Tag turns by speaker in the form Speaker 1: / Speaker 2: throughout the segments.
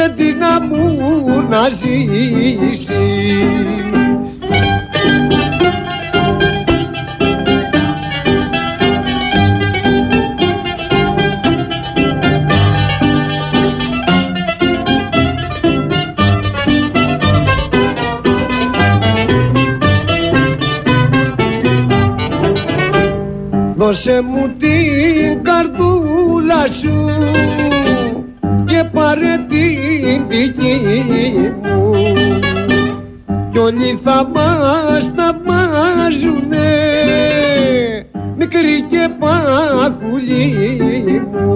Speaker 1: Τι να μου να ζήσεις. Δώσε μου την καρδούλα σου και πάρε την δική μου κι όλοι θα μας θαυμάζουνε, μικρή και παχουλή μου.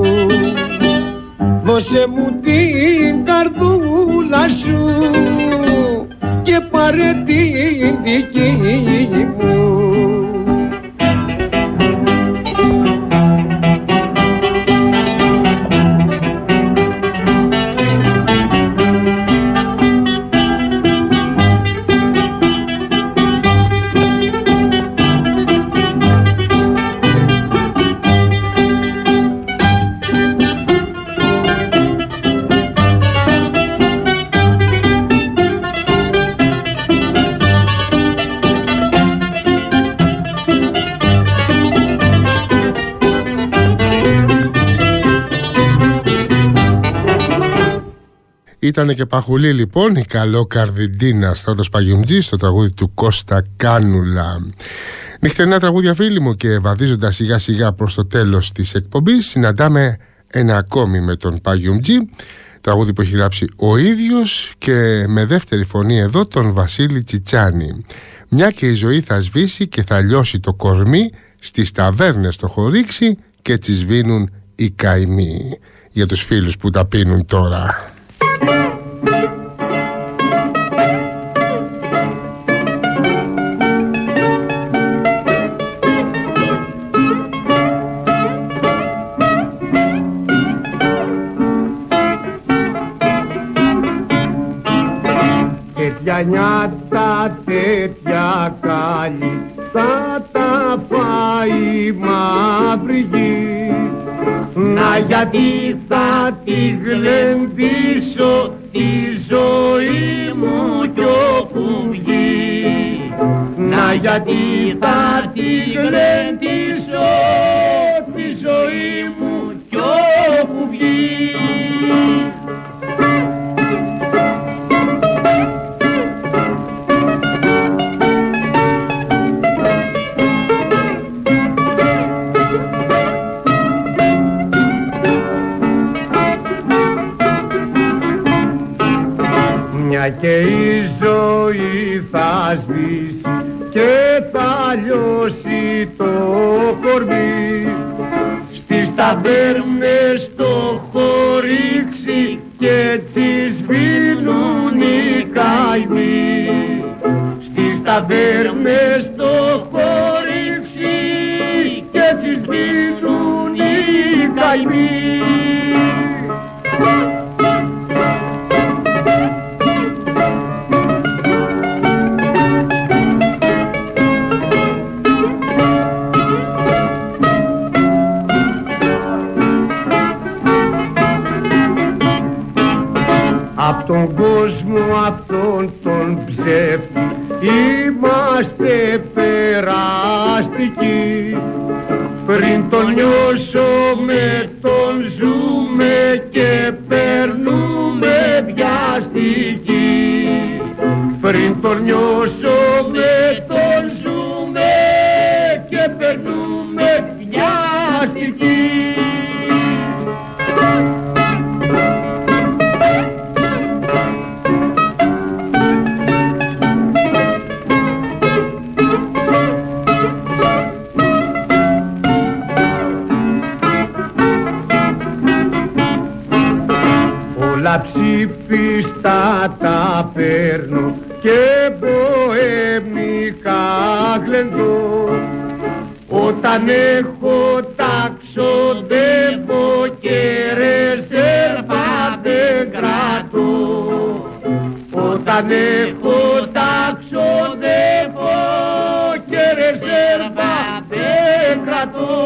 Speaker 1: Δώσε μου την καρδούλα σου και πάρε την δική μου.
Speaker 2: Ήτανε και παχουλή λοιπόν η Καλό Καρδιντίνα, Στράτος Παγιουμτζής, στο τραγούδι του Κώστα Κάνουλα. Νυχτερινά τραγούδια, φίλοι μου, και βαδίζοντας σιγά σιγά προς το τέλος της εκπομπής, συναντάμε ένα ακόμη με τον Παγιουμτζή, τραγούδι που έχει γράψει ο ίδιος και με δεύτερη φωνή εδώ τον Βασίλη Τσιτσάνη. Μια και η ζωή θα σβήσει και θα λιώσει το κορμί, στις ταβέρνες το χωρίξει και έτσι σβήνουν οι καημοί. Για τους φίλους που τα πίνουν τώρα.
Speaker 1: Τέτοια νιάτα, τέτοια καλή θα τα πάει μαύρη γη. Να γιατί θα τη γλεντήσω τη ζωή μου κι όπου βγει. Να γιατί θα τη γλεντήσω τη ζωή μου κι όπου βγει. Και η ζωή θα σβήσει και θα λιώσει το κορμί. Στις ταβέρνες το χωρίξει και έτσι σβήνουν οι καημοί. Στις ταβέρνες το χωρίξει και έτσι σβήνουν οι καημοί. Απ' τον κόσμο αυτόν τον ψεύτη είμαστε περαστικοί. Πριν τον νιώσουμε τον ζούμε και περνούμε βιαστικοί. Πριν τον νιώσουμε τον ζούμε και περνούμε βιαστικοί. Όλα ψήφιστα τα παίρνω και μποεμικά γλεντώ. Όταν έχω τα ξοδεύω και ρεζέρβα δεν κρατώ. Όταν έχω τα ξοδεύω και ρεζέρβα δεν κρατώ.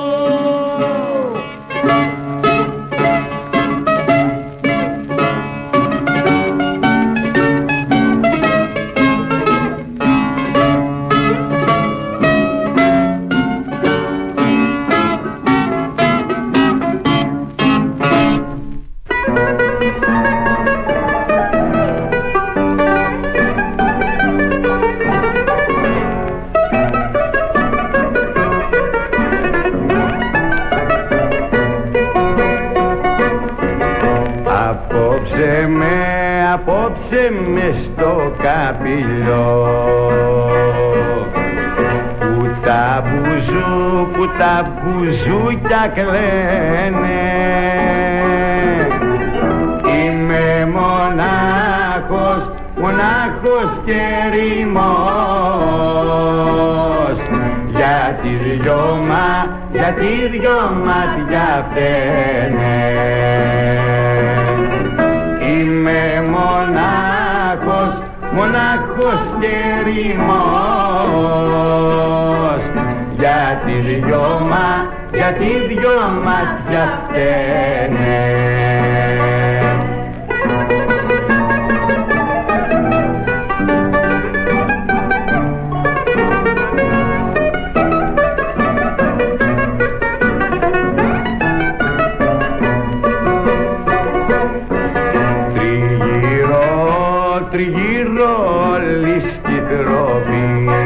Speaker 1: με απόψε μες στο καπηλό που τα μπουζούκια κλαίνε. Είμαι μονάχος και ερημός, γιατί δυο μάτια φταίνε. Είμαι μονάχος και ερημός, γιατί δυο μάτια φταίνε. Τριγύρω όλη στη τροπή,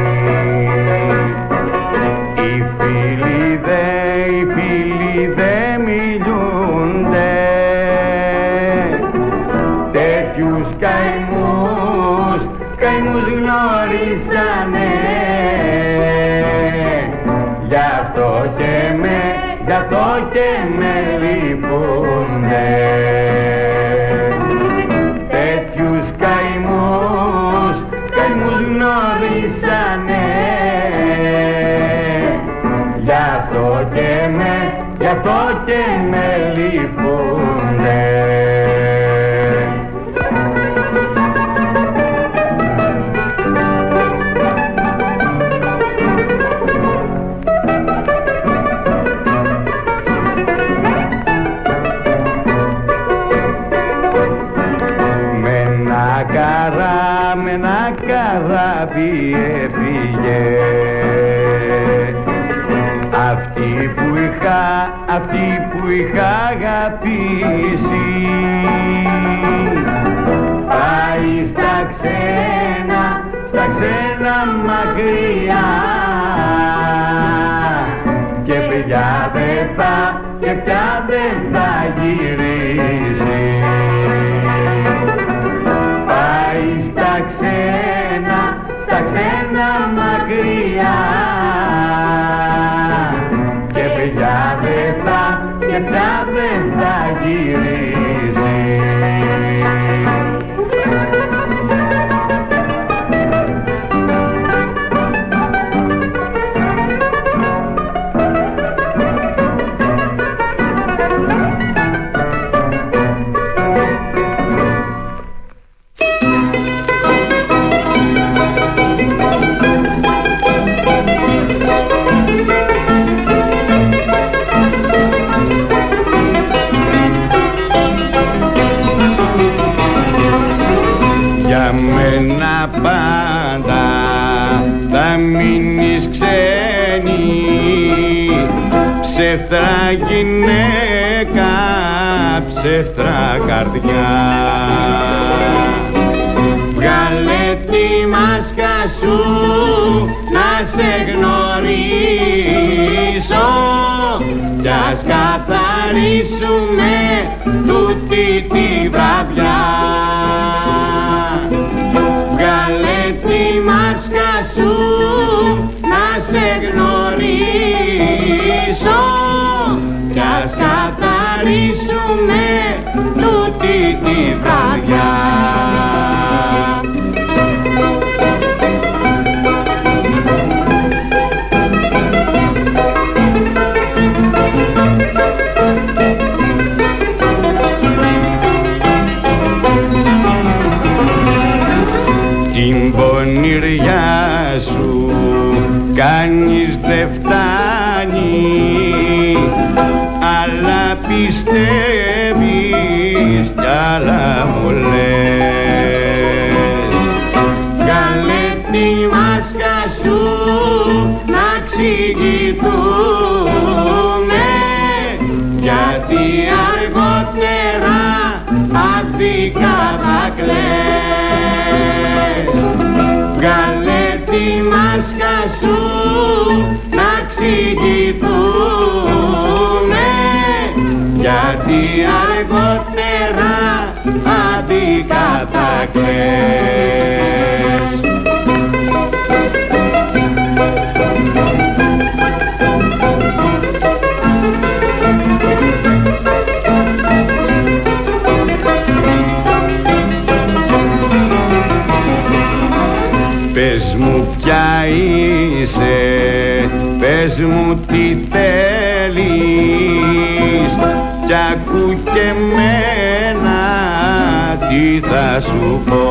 Speaker 1: οι φίλοι δε μιλούνται, τέτοιους καημούς γνωρίσανε. Γι' αυτό και με λυπούνται. Τέτοιους καημούς γνωρίσανε. Γι' αυτό και με λυπούνται. Με ένα καράβι έφυγε αυτή που είχα αγαπήσει. Πάει στα ξένα μακριά και πια δεν θα γυρίσει. Στα ξένα μακριά και πια δεν θα γυρίσει. Πάντα θα μείνεις ξένη, ψεύτρα γυναίκα, ψεύτρα καρδιά. Βγάλε τη μάσκα σου να σε γνωρίσω κι ας καθαρίσουμε τούτη τη βραδιά. Βγάλε τη μάσκα σου να σε γνωρίσω κι ας καθαρίσουμε τούτη τη βραδιά. Την πονηριά σου κάνεις δε φτάνει, αλλά πιστεύεις κι άλλα μου λες. Βγάλε τη μάσκα σου να εξηγηθούμε, γιατί αργότερα άδικα θα κλαις. Βγάλε τη μάσκα σου να εξηγηθούμε, γιατί αργότερα αντικατακλές. Πες μου ποια είσαι, πες μου τι θέλεις, κι ακού και μένα τι θα σου πω.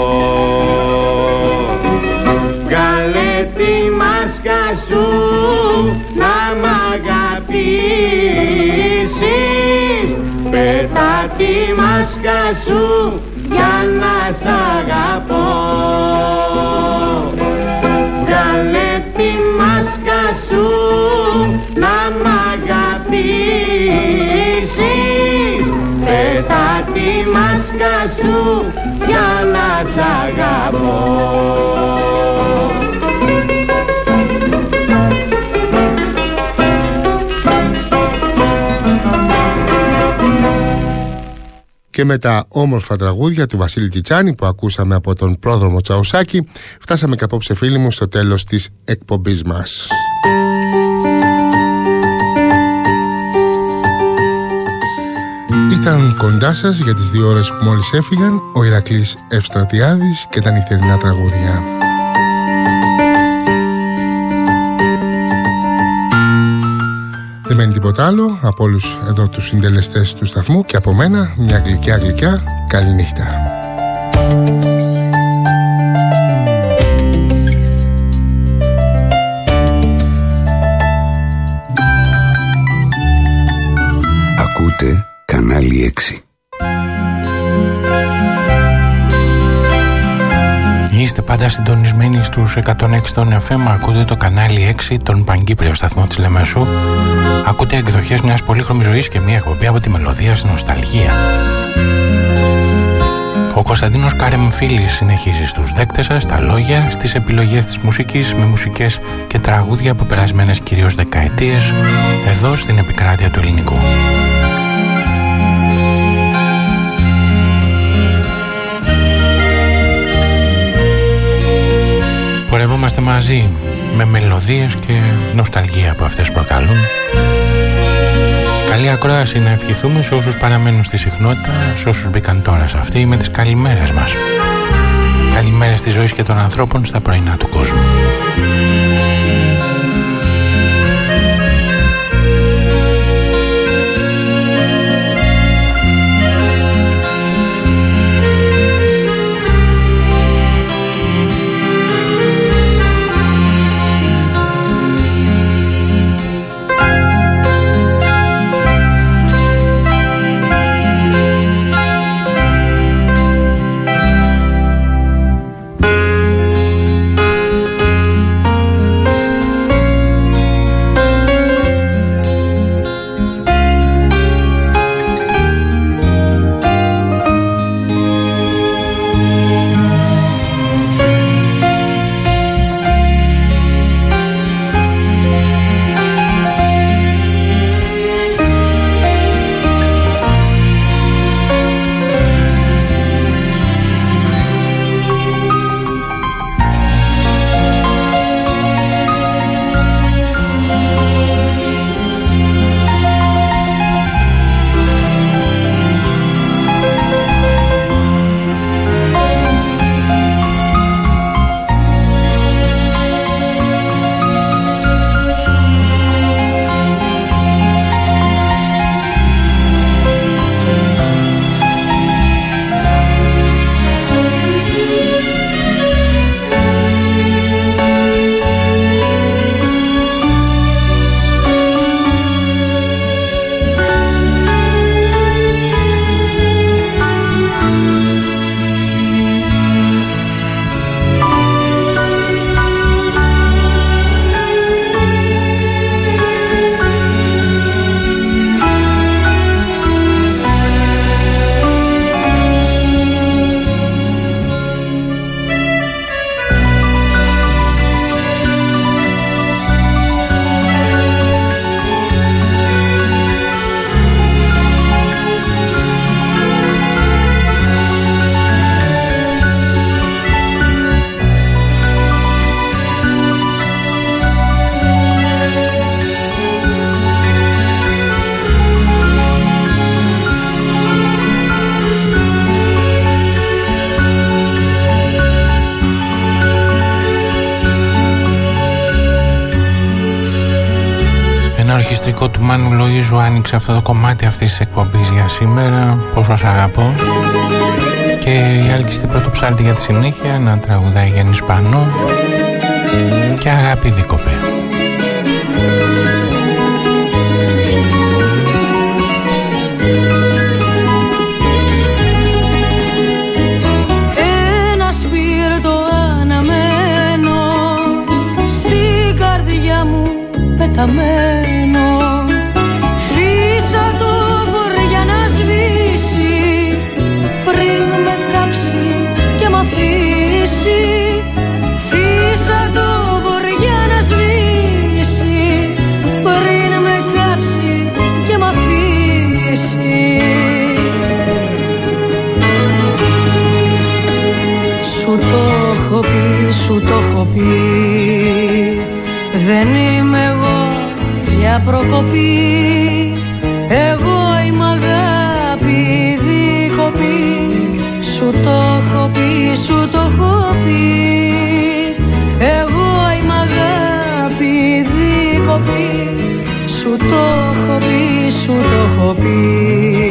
Speaker 1: Βγάλε τη μάσκα σου να μ' αγαπήσεις, πέτα τη μάσκα σου για να σ' αγαπώ. Βγάλε τη μάσκα σου να μ' αγαπήσεις, πέτα τη μάσκα σου για να σ' αγαπώ.
Speaker 2: Και με τα όμορφα τραγούδια του Βασίλη Τσιτσάνη που ακούσαμε από τον πρόδρομο Τσαουσάκη, φτάσαμε και απόψε, φίλοι μου, στο τέλος της εκπομπής μας. Ήταν κοντά σας για τις 2 ώρες που μόλις έφυγαν ο Ηρακλής Ευστρατιάδης και τα νυχτερινά τραγούδια. Δεν μένει τίποτα άλλο από όλους εδώ τους συντελεστές του σταθμού και από μένα μια γλυκιά καληνύχτα.
Speaker 3: Ακούτε κανάλι 6.
Speaker 4: Είστε πάντα συντονισμένοι στους 106 των FM. Ακούτε το κανάλι 6, τον Παγκύπριο σταθμό της Λεμεσού. Ακούτε εκδοχές μιας πολύχρωμης ζωής και μια εκπομπή από τη μελωδία στην νοσταλγία. Ο Κωνσταντίνος Καρεμφίλης συνεχίζει στους δέκτες σας, στα λόγια, στις επιλογές της μουσικής, με μουσικές και τραγούδια από περασμένες κυρίως δεκαετίες, εδώ στην επικράτεια του ελληνικού. Πορευόμαστε μαζί με μελωδίες και νοσταλγία που αυτές προκαλούν. Καλή ακρόαση να ευχηθούμε σε όσους παραμένουν στη συχνότητα, σε όσους μπήκαν τώρα σε αυτή, με τις καλημέρες μας. Καλημέρες της ζωής και των ανθρώπων στα πρωινά του κόσμου. ορχιστρικό του Μάνου Λοΐζου άνοιξε αυτό το κομμάτι αυτής της εκπομπής για σήμερα. Πόσο σ' αγαπώ. Και η Άλκη Πρωτοψάλτη για τη συνέχεια να τραγουδάει Γιάννης Πανού και Αγάπη Δίκοπε.
Speaker 5: Ένα σπίρτο αναμένο στην καρδιά μου πεταμένο, φύσα το βοριά να σβήσει πριν με κάψει και μ' αφήσει. Φύσα το βοριά να σβήσει πριν με κάψει και μ' αφήσει. Σου το έχω πει, σου το έχω πει, δεν είμαι εγώ για προκοπή. Εγώ είμαι αγάπη δίκοπη. Σου το έχω πει, σου το έχω πει. Εγώ είμαι αγάπη δίκοπη. Σου το έχω πει, σου το έχω πει.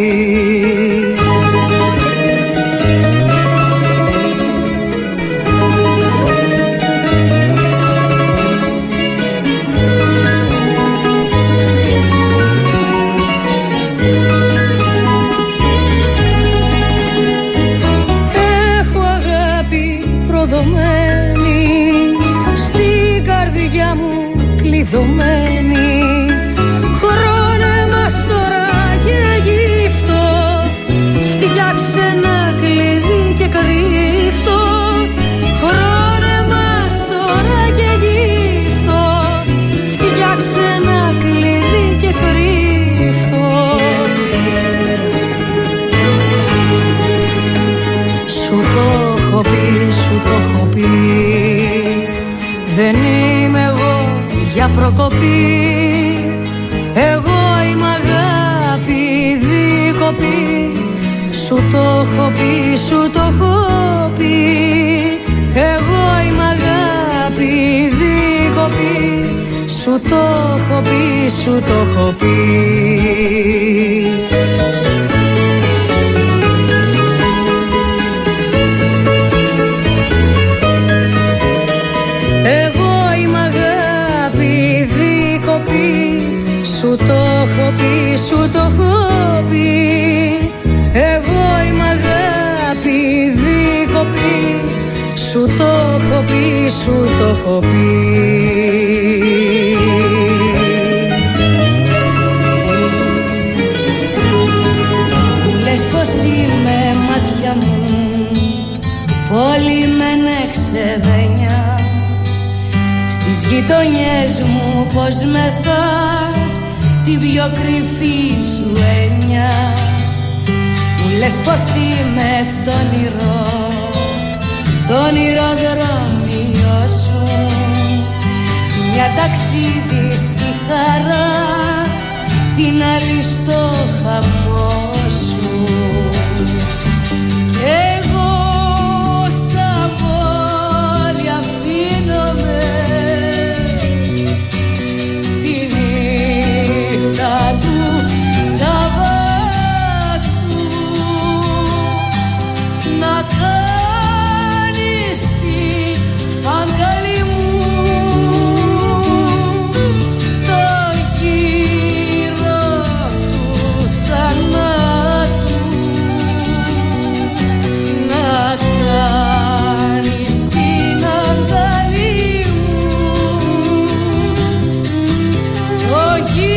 Speaker 5: Στην καρδιά μου κλειδωμένη, χρόνε μας τώρα και γύφτο. Φτιάξε ένα κλειδί και κρύφτο. Χρόνε μας τώρα και γύφτο. Φτιάξε ένα κλειδί και κρύφτο. Σου το έχω πει, σου το έχω πει, δεν είμαι εγώ για προκοπή. Εγώ είμαι αγάπη δίκοπη. Σου το έχω πει, σου το έχω πει. Εγώ είμαι αγάπη δίκοπη. Σου το έχω πει, σου το έχω πει. Σου το έχω πει, σου το έχω πει. Εγώ είμαι αγάπη δίκοπη. Σου το έχω πει, σου το έχω πει. Λες πως είμαι μάτια μου, πόλη με ξεδένια. Στις γειτονιές μου πως μεθάς την πιο κρυφή σου έννοια. Μου λες πως είμαι το όνειροδρόμιο σου, μια ταξίδι στη χαρά, την άλλη στο χαμό σου. Κι εγώ σαν πόλη αφήνομαι του Σαββάτου να κάνεις την αγκαλή μου το γύρο του θανάτου, να κάνεις την αγκαλή μου το γύρο.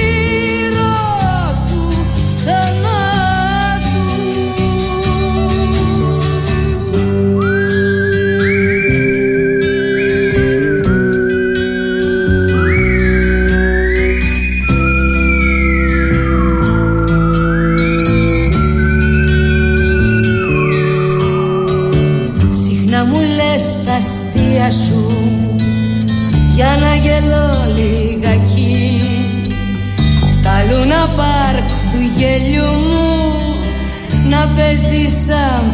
Speaker 5: Σου για να γελώ λιγάκι στα Λούνα Πάρκ του γέλιου μου, να παίζει σαν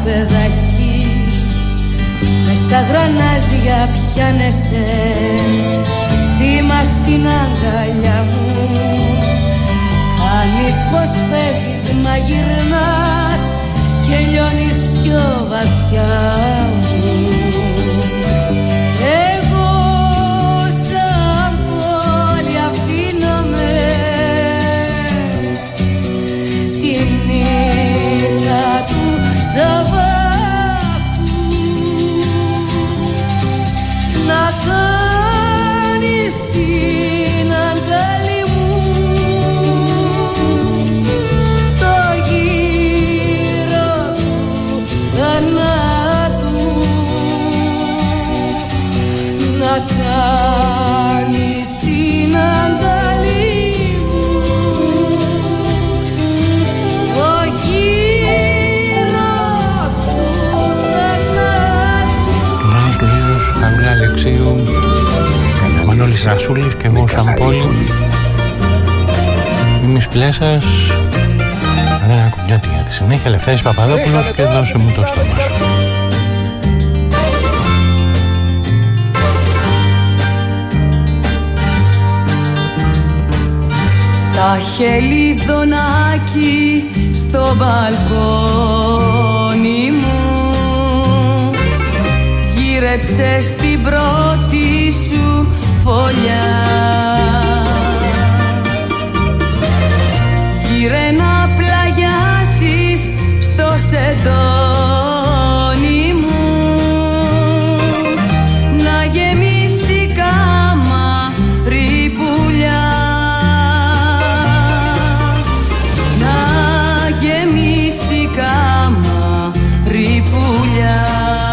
Speaker 5: παιδάκι. Μες στα γρανάζια πιάνεσαι θύμα στην αγκαλιά μου. Κάνεις πως φεύγεις μα γυρνάς και λιώνεις πιο βαθιά μου. Εγώ σαν πόλη αφήνομαι τη νύχτα του Σαββάτου να κάνεις την αγκαλή μου το γύρο του θανάτου, να κάνεις την αγκαλή μου το γύρο του θανάτου.
Speaker 4: Μάνος Λουίζος, Χαρούλα Αλεξίου, Μανώλης Ρασούλης και εγώ σαν πόλη. Μίμης Πλέσας, Ρένα Κουνιώτη για τη συνέχεια, Λευτέρης Παπαδόπουλος και δώσε μου το στόμα σου.
Speaker 5: Σαν χελιδονάκι στο μπαλκόνι μου γύρεψες την πρώτη σου φωλιά. Γύρε να πλαγιάσεις στο σεντόνι μου, να γεμίσει καμαρή πουλιά, να γεμίσει καμαρή πουλιά.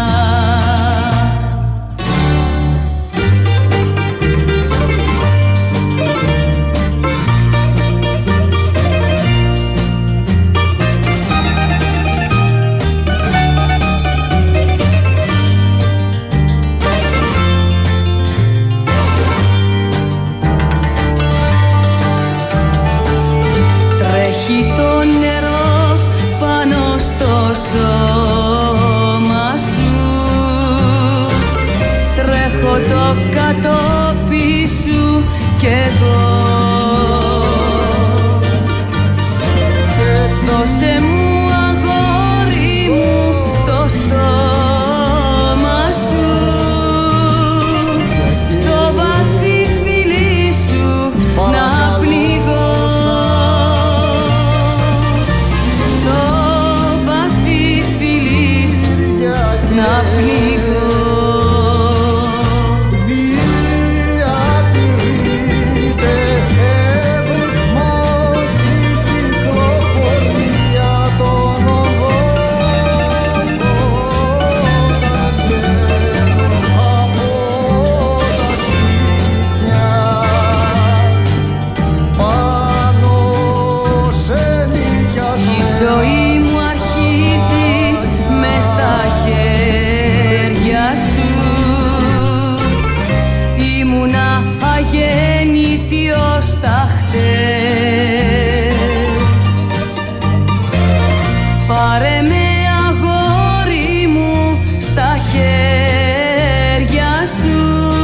Speaker 5: Το κατόπι σου κι εγώ και δώσε μου αγόρι μου το στόμα σου, στο βαθύ φιλί σου να πνιγώ, στο βαθύ φιλί σου να πνιγώ. Πάρε με αγόρι μου στα χέρια σου,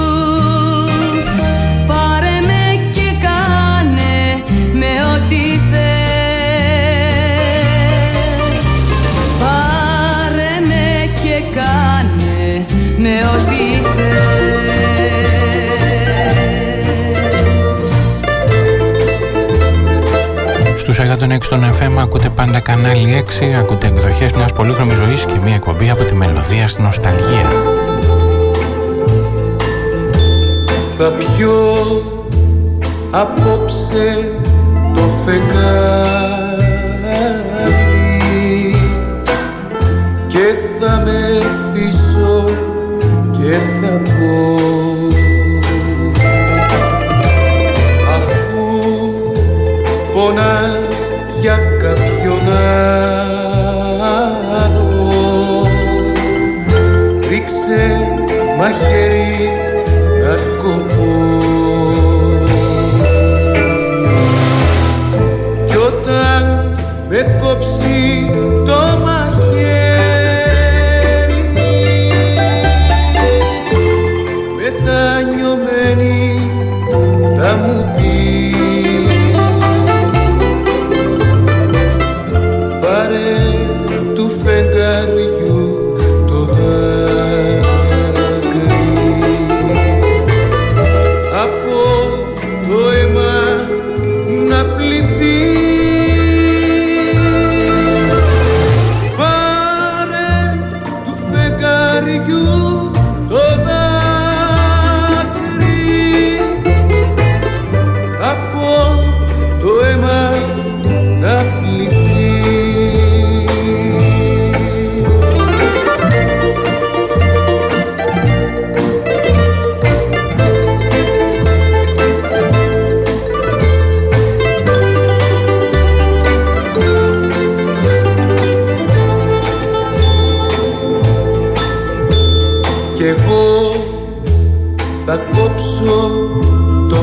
Speaker 5: πάρε με και κάνε με ό,τι θες, πάρε με και κάνε με ό,τι θες.
Speaker 4: Στους 106 των FM ακούτε πάντα κανάλι 6, ακούτε εκδοχές μιας πολύχρωμης ζωής και μια εκπομπή από τη μελωδία στην νοσταλγία.
Speaker 6: Θα πιω απόψε το φεγγάρι και θα μεθύσω και θα πω, αφού πονάς για κάποιον άλλο, ρίξε μαχαίρι να κοπώ. Κι όταν με κόψει το μαχαίρι, μετανιωμένη παιδιού το δάκρυ, από το αίμα να πληθεί. Κι εγώ θα κόψω το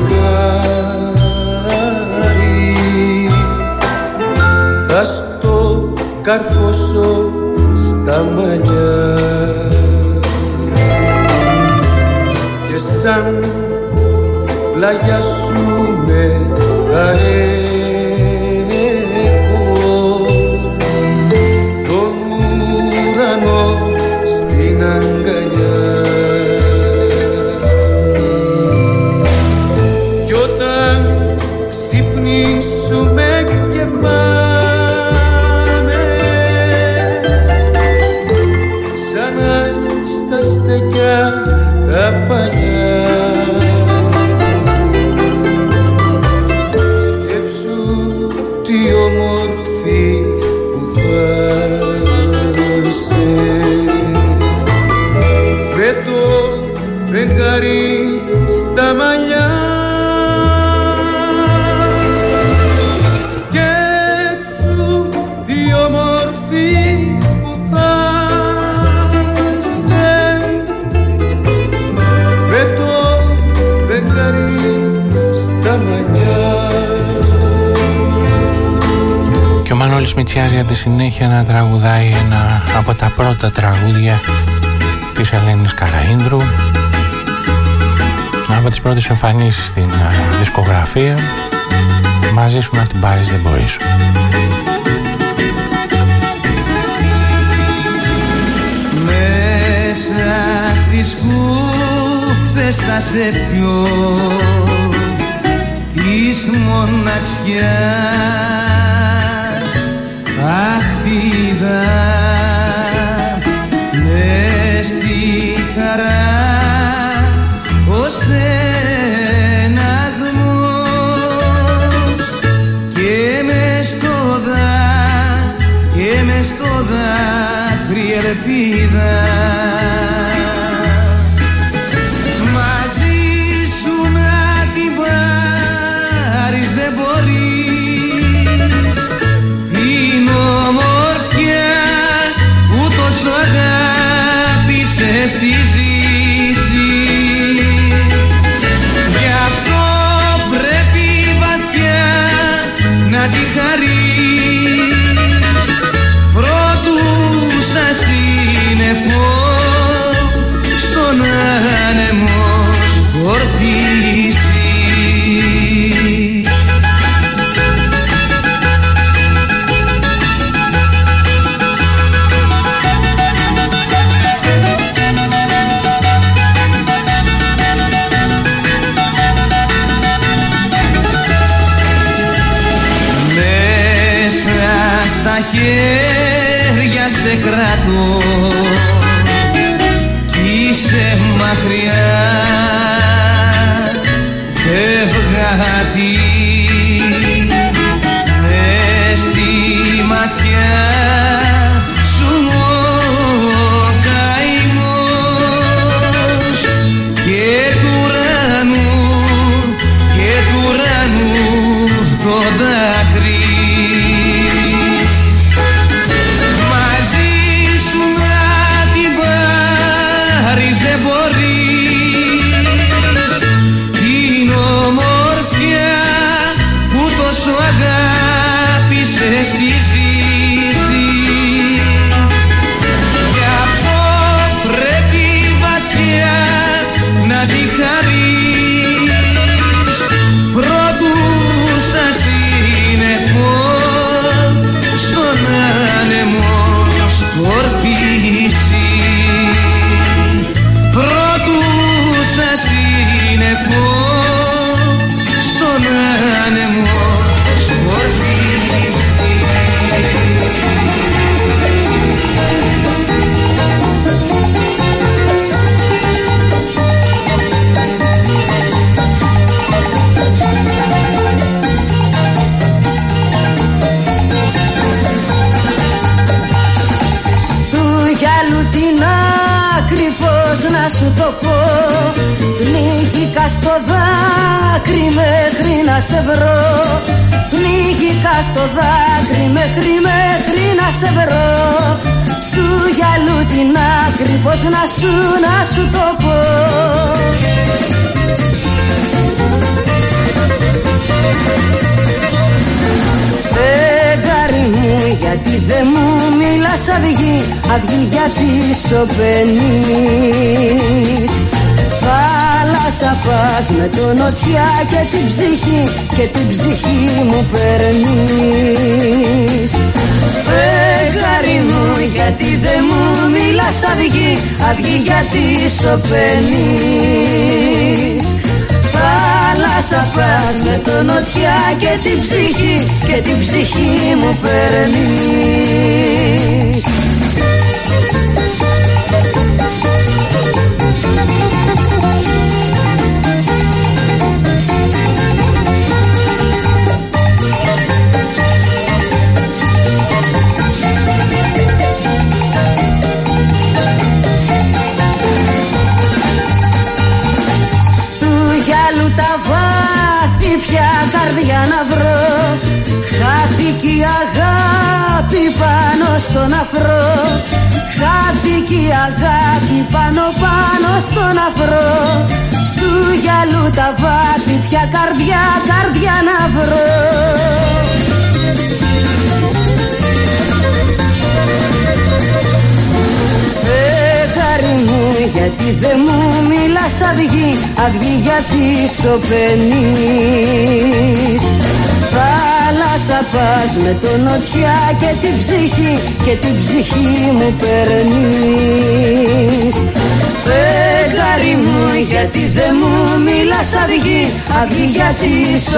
Speaker 6: φεγγάρι, θα στο καρφώσω στα μαλλιά και σαν πλαγιάσουμε θα έχω τον ουρανό στην αγκαλιά. Κι όταν ξυπνήσουμε και πάμε ξανά στα στεκιά τα παλιά, σκέψου τι όμορφη που θα είσαι με το φεγγάρι στα μαλλιά. Σκέψου τι όμορφη που θα είσαι με το φεγγάρι στα μαλλιά.
Speaker 4: Και ο Μανώλης Μητσιάς για τη συνέχεια να τραγουδάει ένα από τα πρώτα τραγούδια της Ελένης Καραΐνδρου, από τις πρώτες εμφανίσεις στην δισκογραφία. Μαζί σου να την πάρεις δεν μπορείς.
Speaker 7: Μέσα στις κούφτες θα σε πιω της μοναξιάς αχτίδα, μες στη χαρά ο στεναγμός και μες στο δάκρυ ελπίδα. Μαζί σου να την πάρεις δεν μπορείς την ομορφιά που τόσο αγάπησες στη ζήση. Γι' αυτό πρέπει βαθιά να τη χαρείς πρώτου σας σύννεφο στον άνεμο σκορπίσει. Μέσα στα χέρια σε κρατώ κι είσαι μακριά φευγάτη, μες στη ματιά σου ο καημός και του ουρανού το δάκρυ. Μαζί σου να
Speaker 5: σου το πω. Πνίγηκα στο δάκρυ μέχρι να σε βρω. Πνίγηκα στο δάκρυ μέχρι να σε βρω. Στου γυαλού την άκρη πως να σου το πω. Φεγγάρι μου γιατί δεν μου μιλάς αυγή, αυγή γιατί σωπαίνεις. Θάλασσα πας με το νοτιά και την ψυχή μου παίρνεις. Φεγγάρι μου γιατί δεν μου μιλάς αυγή, αυγή γιατί σωπαίνεις. Θάλασσα πας με το νοτιά και την ψυχή μου παίρνεις. Καρδιά να βρω, χάθηκε η αγάπη πάνω στον αφρό. Χάθηκε η αγάπη πάνω στον αφρό. Στου γυαλού τα βάθη πια καρδιά να βρω. Φεγγάρι μου γιατί δεν μου μιλάς αυγή, αυγή γιατί σωπαίνεις. Θάλασσα πας με το νοτιά και την ψυχή μου παίρνεις. Φεγγάρι μου γιατί δεν μου μιλάς αυγή, αυγή γιατί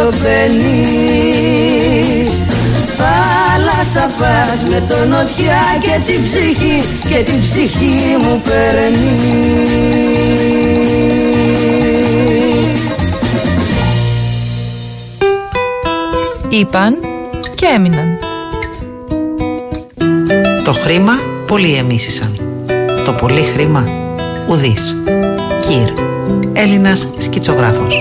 Speaker 5: σωπαίνεις. Θάλασσα πας με το νοτιά και την ψυχή μου παίρνεις.
Speaker 8: Είπαν και έμειναν.
Speaker 9: Το χρήμα πολλοί εμίσησαν. Το πολύ χρήμα ουδής. Κυρ, Έλληνας σκητσογράφος.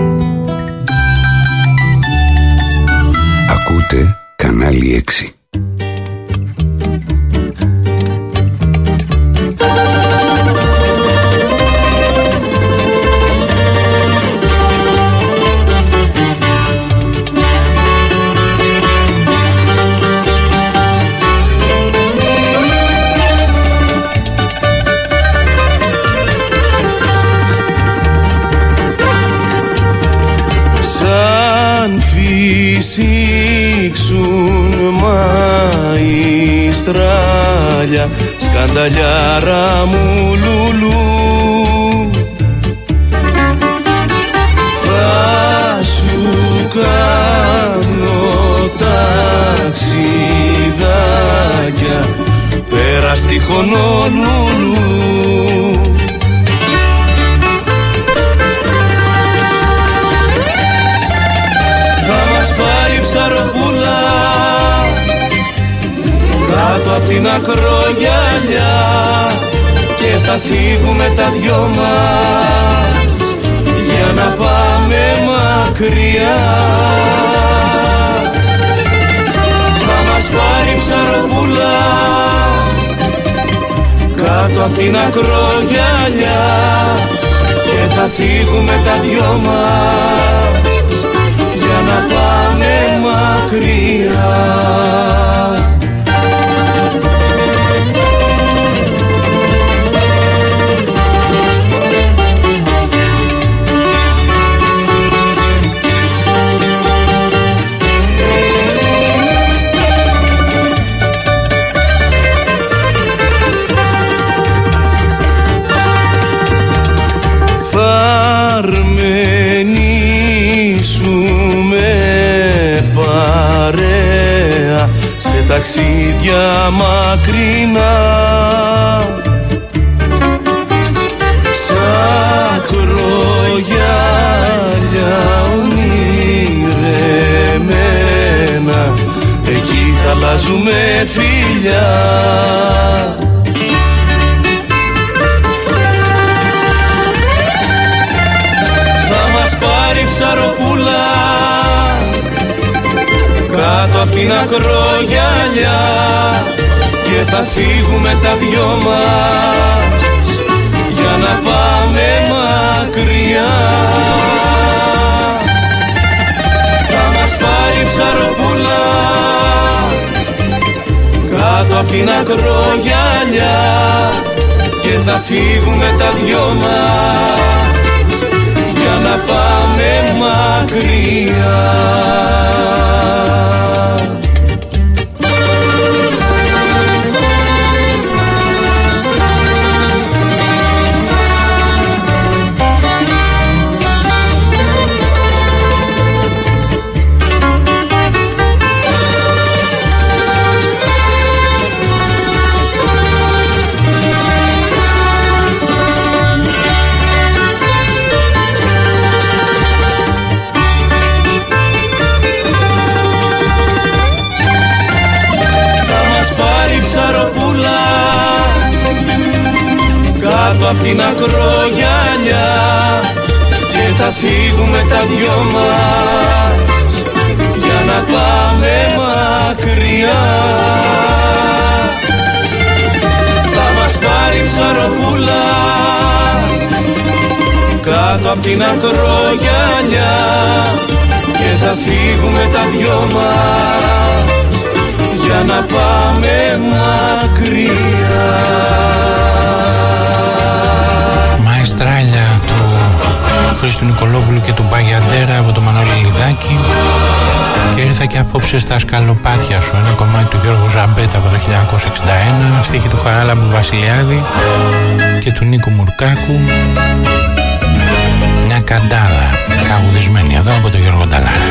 Speaker 3: Ακούτε κανάλι 6.
Speaker 6: Μαϊστράλια, σκανταλιάρα μου λουλού, θα σου κάνω ταξιδάκια πέρα στη Χονολουλού. Θα μας πάρει ψαροπούλα κάτω απ' την ακρογιαλιά και θα φύγουμε τα δυο μας για να πάμε μακριά. Θα μας πάρει ψαροπούλα κάτω απ' την ακρογιαλιά και θα φύγουμε τα δυο μας για να πάμε μακριά. Ταξίδια μακρινά σ' ακρογιάλια ονειρεμένα, εκεί θα αλλάζουμε φιλιά. την ακρογιαλιά και θα φύγουμε τα δυο μας για να πάμε μακριά. Θα μας πάρει ψαροπούλα κάτω απ' την ακρογιαλιά και θα φύγουμε τα δυο μας για να πάμε μακριά. Κάτω απ' την ακρογιαλιά και θα φύγουμε τα δυο μας για να πάμε μακριά. Θα μας πάρει ψαροπούλα κάτω απ' την ακρογιαλιά και θα φύγουμε τα δυο μας για να πάμε μακριά.
Speaker 4: Μαεστράλια του Χρήστου Νικολόπουλου και του Μπαγιαντέρα από το Μανώλη Λιδάκη. Και ήρθα και απόψε στα σκαλοπάτια σου, ένα κομμάτι του Γιώργου Ζαμπέτα από το 1961, στίχη του Χαράλαμπου Βασιλιάδη και του Νίκου Μουρκάκου. Μια καντάδα τραγουδισμένη εδώ από τον Γιώργο Νταλάρα.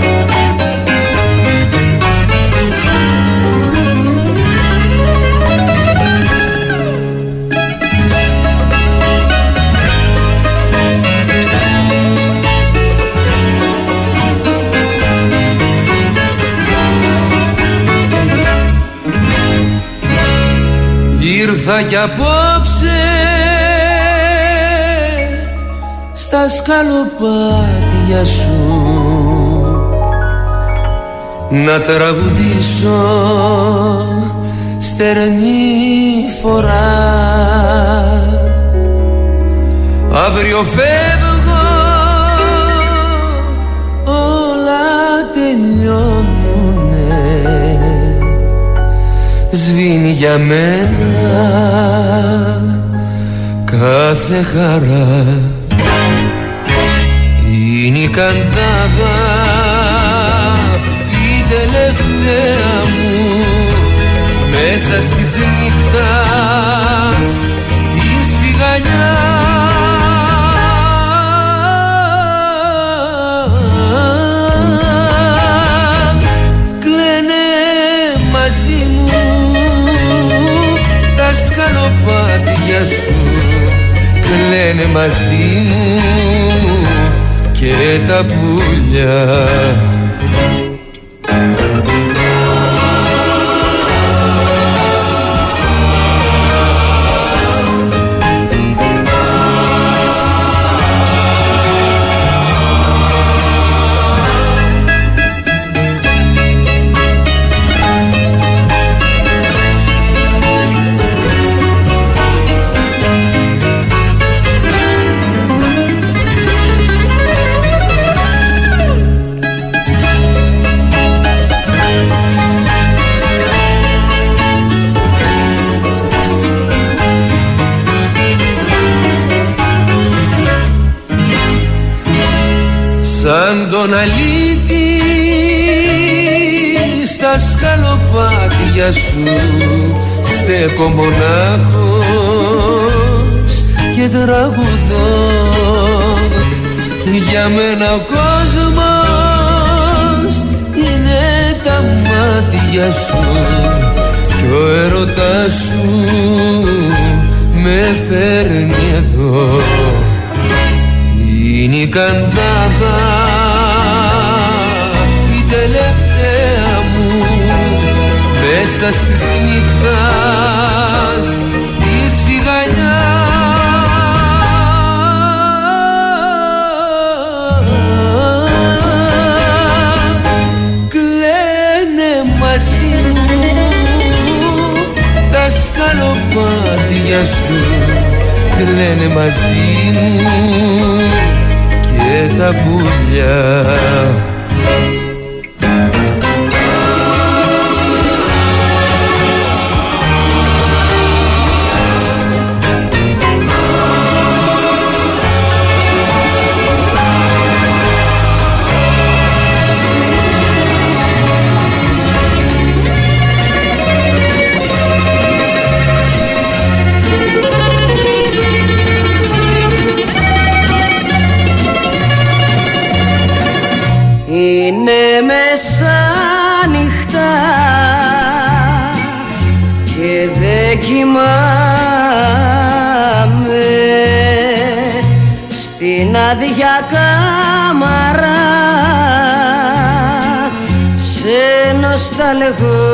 Speaker 7: Ήρθα κι απόψε στα σκαλοπάτια σου να τραγουδήσω στερνή φορά. Αύριο φεύγω, όλα τελειώνουνε, σβήνει για μένα κάθε χαρά. Είναι η καντάδα η τελευταία μου μέσα στις νύχτας η σιγαλιά. Κλαίνε μαζί μου τα σκαλοπάτια σου, κλαίνε μαζί μου και τα πουλιά. Σαν τον αλήτη στα σκαλοπάτια σου στέκω μονάχος και τραγουδώ. Για μένα ο κόσμος είναι τα μάτια σου κι ο έρωτας σου με φέρνει εδώ. Είναι η καντάδα η τελευταία μου μέσα στις νύχτας η σιγαλιά. Κλαίνε κλαίνε μαζί μου και τα πουλιά.
Speaker 5: Είναι μεσάνυχτα και δεν κοιμάμαι στην άδεια κάμαρα, σε νοσταλγώ.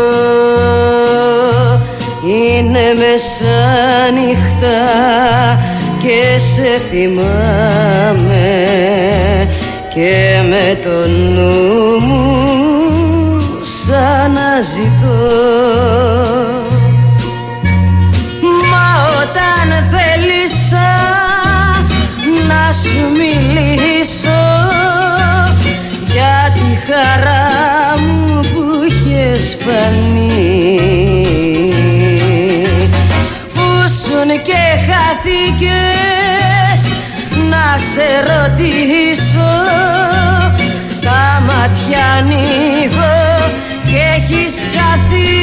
Speaker 5: Είναι μεσάνυχτα και σε θυμάμαι και με το νου μου σαν να ζητώ. Μα όταν θέλησα να σου μιλήσω για τη χαρά μου που είχες φανεί, που σουν και χάθηκες, να σε ρωτήσω, τα μάτια ανοίγω και έχεις χαθεί.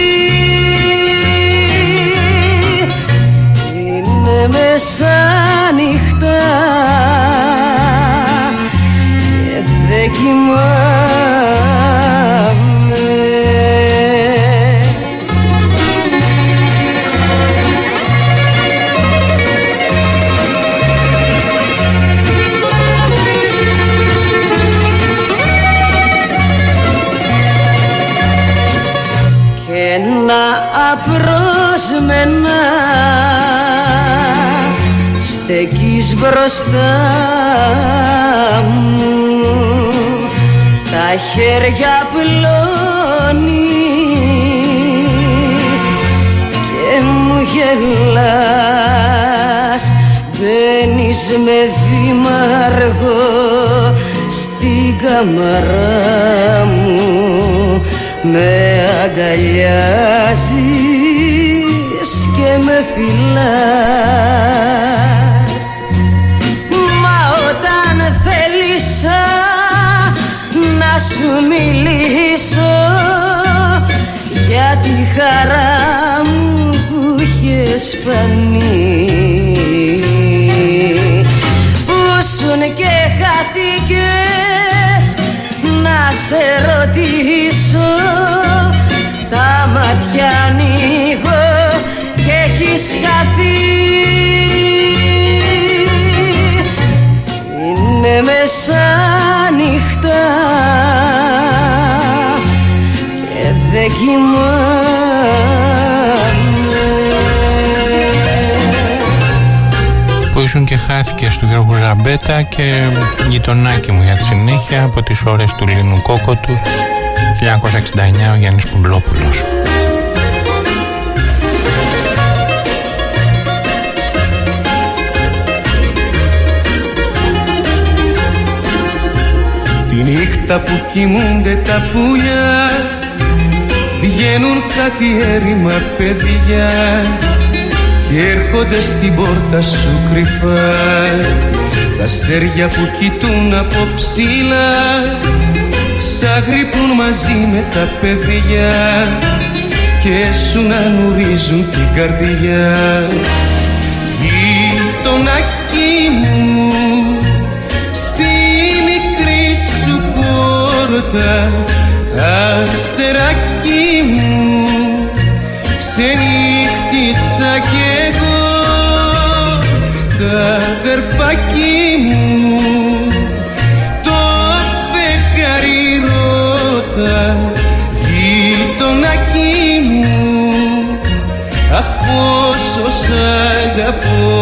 Speaker 5: Είναι μεσάνυχτα και δεν κοιμάμαι. Απρόσμενα στεκείς μπροστά μου, τα χέρια πλώνεις και μου γελάς. Μπαίνεις με βήμα αργό στην καμαρά μου, με αγκαλιάζεις και με φυλάς. Μα όταν θέλησα να σου μιλήσω για τη χαρά μου που είχες φανεί, που σουν και χάθηκες, να σε ρωτήσω, τα μάτια ανοίγω και έχεις χαθεί. Είναι μεσάνυχτα και δεν κοιμάμαι.
Speaker 4: Που ήσουν και χάθηκες του Γιώργου Ζαμπέτα και γειτονάκι μου για τη συνέχεια από τις ώρες του Λίνου Κόκοτου, 1969, ο Γιάννης Πουμπλόπουλος.
Speaker 6: Τη νύχτα που κοιμούνται τα πουλιά, βγαίνουν κάτι έρημα παιδιά και έρχονται στην πόρτα σου κρυφά. Τα αστέρια που κοιτούν από ψηλά ξαγρυπνούν μαζί με τα παιδιά και σου να νουρίζουν την καρδιά. Γειτονάκι μου, στη μικρή σου πόρτα, αστεράκι μου, ξενύχτησα κι εγώ. Τα αδερφάκι μου, το φεγγάρι ρώτα, γειτονάκι μου, αχ πόσο σ' αγαπώ.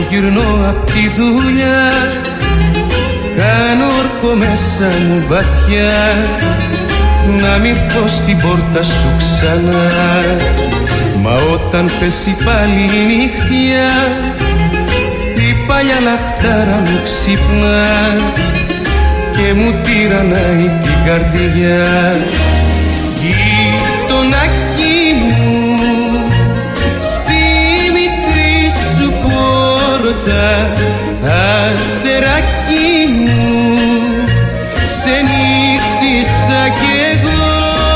Speaker 6: γυρνώ απ' τη δουλειά, κάνω όρκο μέσα μου βαθιά, να μ' ήρθω στην πόρτα σου ξανά. Μα όταν πέσει πάλι η νύχτια, η παλιά λαχτάρα μου ξυπνά και μου τυραννάει την καρδιά. Γειτονάκι μου, στη μικρή σου πόρτα, αστεράκι μου, ξενύχτησα κι εγώ.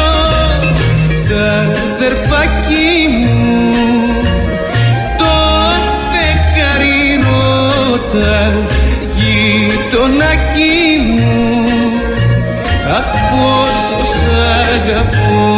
Speaker 6: Τα αδερφάκι μου, το φεγγάρι ρώτα, γειτονάκι μου, αχ πόσο σ' αγαπώ.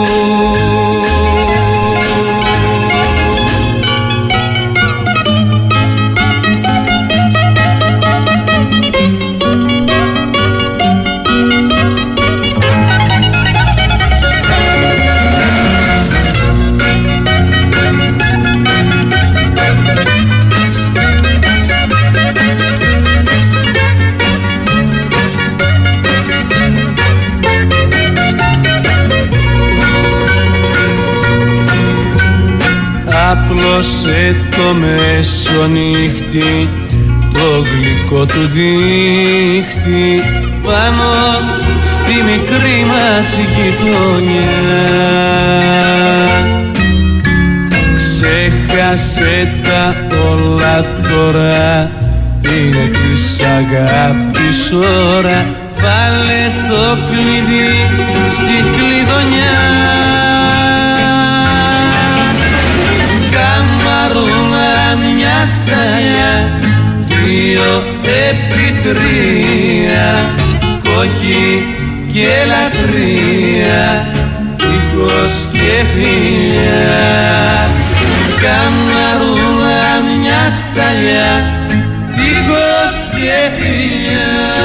Speaker 6: Άπλωσε το μεσονύχτη, το γλυκό του δίχτυ, πάνω στη μικρή μας γειτονιά. Ξέχασε τα όλα τώρα, είναι της αγάπης ώρα, βάλε το κλειδί στη κλειδονιά. Καμαρούλα μια σταλιά, 2 επί 3, κόκκι και λατρεία, τείχος και φιλιά. Καμαρούλα μια σταλιά, τείχος και φιλιά.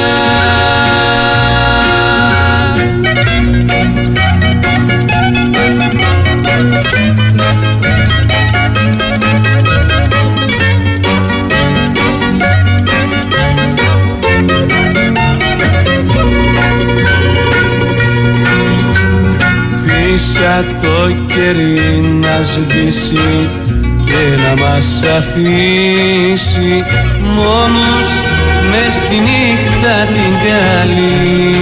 Speaker 6: Φύσα το κερί να σβήσει και να μας αφήσει μόνους μες στη νύχτα την καλή.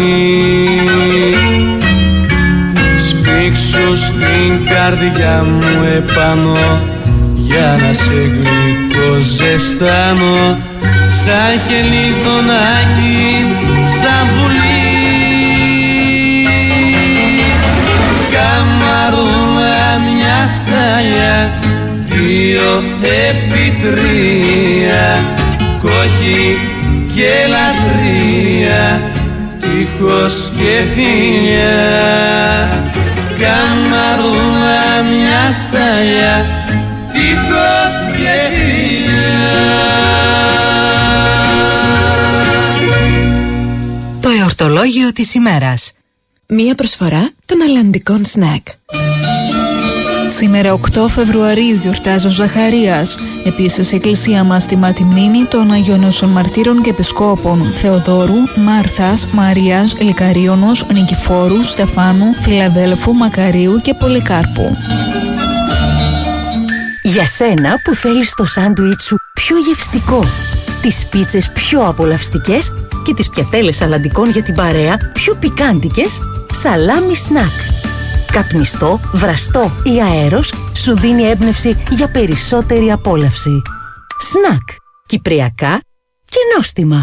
Speaker 6: Σφίξου στην καρδιά μου επάνω για να σε γλυκό ζεστάνω, σαν χελιδονάκι, σαν πουλί. Καμαρούλα μια σταλιά, 2 επί 3, κόκκι και λατρεία, τείχος και φιλιά. Καμαρούλα μια σταλιά, τείχος και φιλιά.
Speaker 10: Το εορτολόγιο της ημέρας. Μία προσφορά των αλλαντικών σνακ.
Speaker 5: Σήμερα 8 Φεβρουαρίου γιορτάζει ο Ζαχαρίας. Επίσης η εκκλησία μας τιμά τη μνήμη των Αγίων Νόσων Μαρτύρων και Επισκόπων Θεοδόρου, Μάρθας, Μαρίας, Λικαρίωνος, Νικηφόρου, Στεφάνου, Φιλαδέλφου, Μακαρίου και Πολυκάρπου.
Speaker 10: Για σένα που θέλεις το σάντουιτ σου πιο γευστικό, τις πίτσες πιο απολαυστικές και τις πιατέλες αλλαντικών για την παρέα πιο πικάντικες, Σαλάμι Σνακ. Καπνιστό, βραστό ή αέρος σου δίνει έμπνευση για περισσότερη απόλαυση. Σνακ. Κυπριακά και νόστιμα.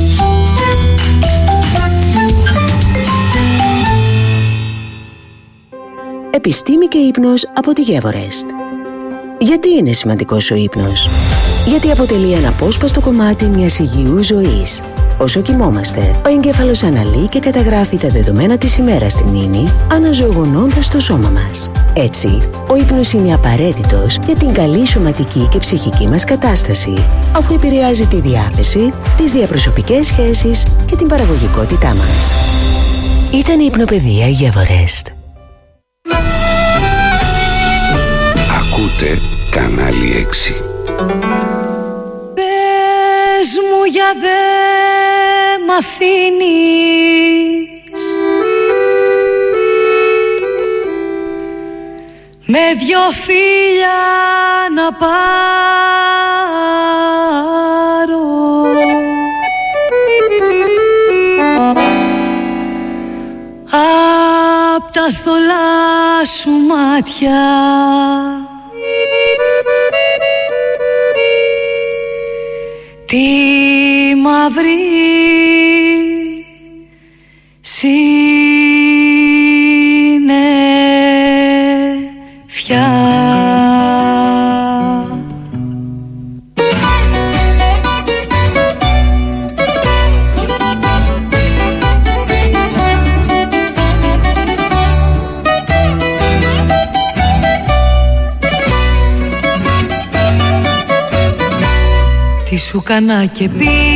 Speaker 10: Επιστήμη και ύπνος από τη Γεύορεστ. Γιατί είναι σημαντικός ο ύπνος? Γιατί αποτελεί ένα απόσπαστο κομμάτι μιας υγιούς ζωής. Όσο κοιμόμαστε, ο εγκέφαλος αναλύει και καταγράφει τα δεδομένα της ημέρας στη μνήμη, αναζωογονώντας το σώμα μας. Έτσι, ο ύπνος είναι απαραίτητος για την καλή σωματική και ψυχική μας κατάσταση, αφού επηρεάζει τη διάθεση, τις διαπροσωπικές σχέσεις και την παραγωγικότητά μας. Ήταν η Υπνοπαιδεία Γεύορεστ.
Speaker 3: Ακούτε Κανάλι 6.
Speaker 5: για δε μ' αφήνεις με δυο φίλια να πάρω απ' τα θολά σου μάτια τη μαύρη συννεφιά. Τι σου κανά και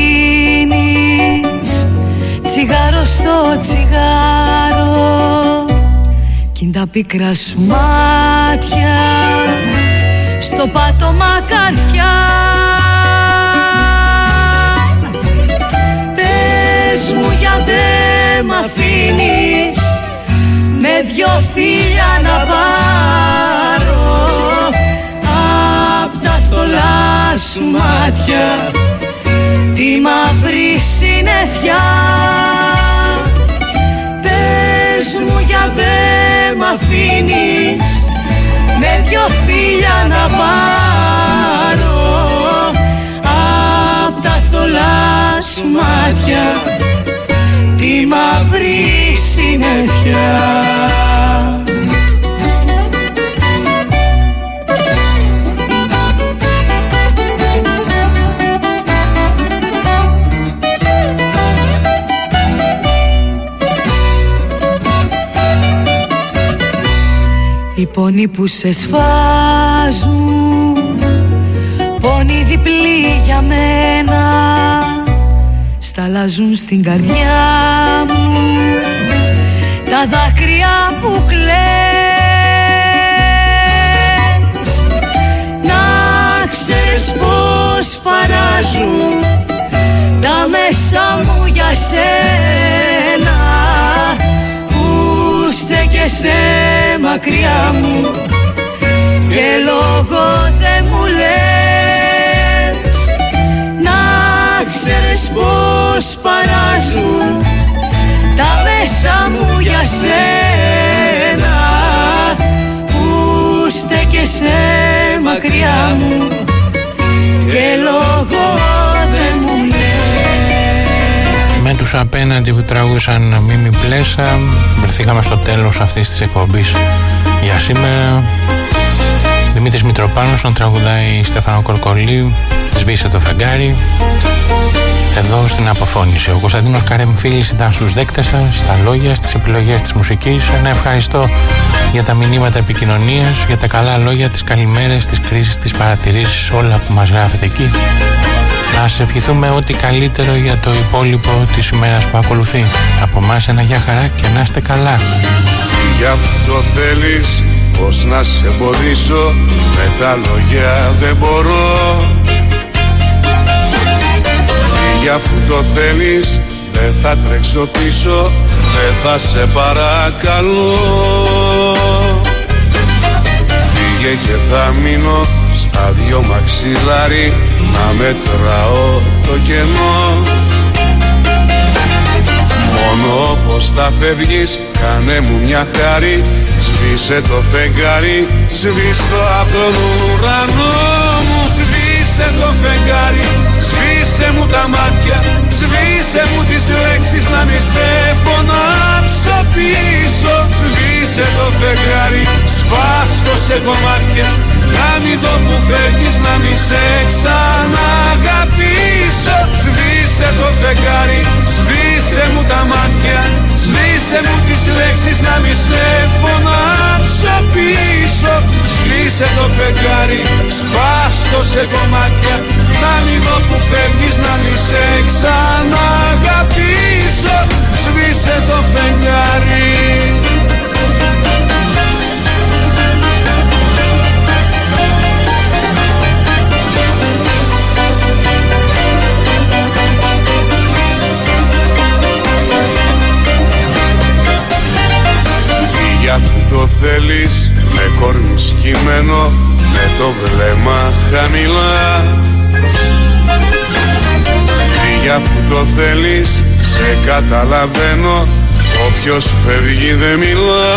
Speaker 5: πίνεις τσιγάρο στο τσιγάρο κι είναι τα πικρά σου μάτια στο πάτωμα καρδιά. Πες μου γιατί μ' αφήνεις με δυο φίλια να πάρω απ' τα θολά σου μάτια τη μαύρη συννεφιά. Πες μου για δε μ' αφήνεις με δυο φίλια να πάρω απ' τα θολά σου μάτια τη μαύρη συννεφιά. Οι πόνοι που σε σφάζουν, πόνοι διπλοί για μένα, σταλάζουν στην καρδιά μου τα δάκρυα που κλαις. Να ξέρεις πως παράζουν τα μέσα μου για σένα που στέκεσαι μακριά μου και λόγο δεν μου λες. Να ξέρεις πως παράζουν τα μέσα μου για σένα που στέκεσαι μακριά μου και λόγο δεν μου λες.
Speaker 4: Με τους απέναντι που τραγούδησαν Μίμη Πλέσα βρεθήκαμε στο τέλος αυτής της εκπομπής για σήμερα. Δημήτρης Μητροπάνος, τον τραγουδάει Στέφανο Κορκολή, Σβήσε το φεγγάρι. Εδώ στην αποφώνηση ο Κωνσταντίνος Καρεμφίλης ήταν στους δέκτες σας, στα λόγια, στις επιλογές της μουσικής. Ένα ευχαριστώ για τα μηνύματα επικοινωνίας, για τα καλά λόγια, τις καλημέρες, τις κρίσεις, τις παρατηρήσεις, όλα που μας γράφετε εκεί. Ας ευχηθούμε ό,τι καλύτερο για το υπόλοιπο της ημέρας που ακολουθεί. Από εμάς ένα γεια χαρά και να είστε καλά.
Speaker 1: Γι' αυτό θέλεις πως να σε εμποδίσω, με τα λόγια δεν μπορώ. Γι' αυτό το θέλεις, δεν θα τρέξω πίσω, δεν θα σε παρακαλώ. Φύγε και θα μείνω στα δυο μαξιλάρι, να μετράω το κενό. Μόνο πως θα φεύγεις, κάνε μου μια χάρη, σβήσε το φεγγάρι, σβήστο από τον ουρανό μου. Σβήσε το φεγγάρι, σβήσε μου τα μάτια, σβήσε μου τις λέξεις, να μη σε φωνάξω πίσω. Σβήσε το φεγγάρι, σπάστο σε κομμάτια, να μη δω που φεύγεις, να μη σε ξαναγαπήσω. Σβήσε το φεγγάρι, σβήσε μου τα μάτια, σβήσε μου τις λέξεις, να μη σε φωνάξω πίσω. Σβήσε το φεγγάρι, σπάστο σε κομμάτια, να μη δω που φεύγεις, να μη σε ξαναγαπήσω. Σβήσε το φεγγάρι. θέλεις, με κορμί σκυμμένο, με το βλέμμα χαμηλά. Φύγε αφού το θέλεις, σε καταλαβαίνω, όποιος φεύγει δεν μιλά.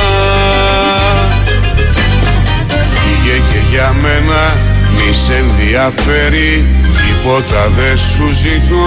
Speaker 1: Φύγε και για μένα, μη σε ενδιαφέρει, τίποτα δεν σου ζητώ.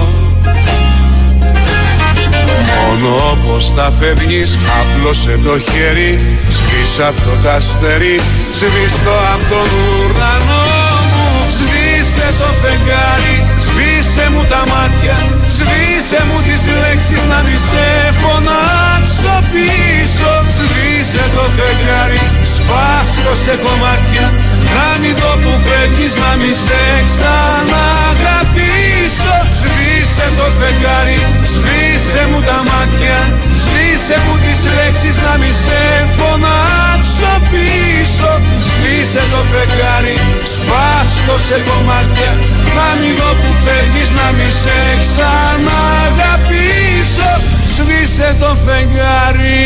Speaker 1: Μόνο πως θα φεύγεις, άπλωσε το χέρι, σβήσε αυτό το αστέρι, σβήστο απ' τον ουρανό μου. Σβήσε το φεγγάρι, σβήσε μου τα μάτια, σβήσε μου τις λέξεις να μη σε φωνάξω πίσω. Σβήσε το φεγγάρι, σπάστο σε κομμάτια, να μην δω που φεύγεις, να μη σε ξαναγαπήσω. Σβήσε το φεγγάρι, σβήσε μου τα μάτια, σβήσε μου τις λέξεις να μη σε φωνάξω πίσω. Σβήσε το φεγγάρι, σπάστο σε κομμάτια, να μην δω που φεύγεις, να μη σε ξαναγαπήσω. Σβήσε το φεγγάρι,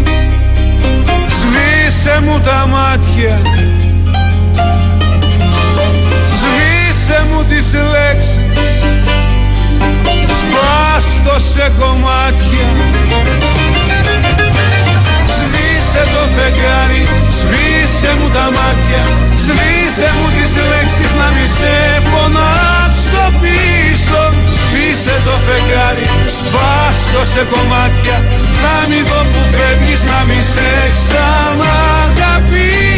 Speaker 1: σβήσε μου τα μάτια, σβήσε μου τις λέξεις, σπάστο σε κομμάτια. Σβήσε το φεγγάρι, σβήσε μου τα μάτια, σβήσε μου τις λέξεις να μη σε φωνάξω πίσω. Σβήσε το φεγγάρι, σπάστο σε κομμάτια, να μην δω που φεύγεις, να μη σε ξαναγαπήσω.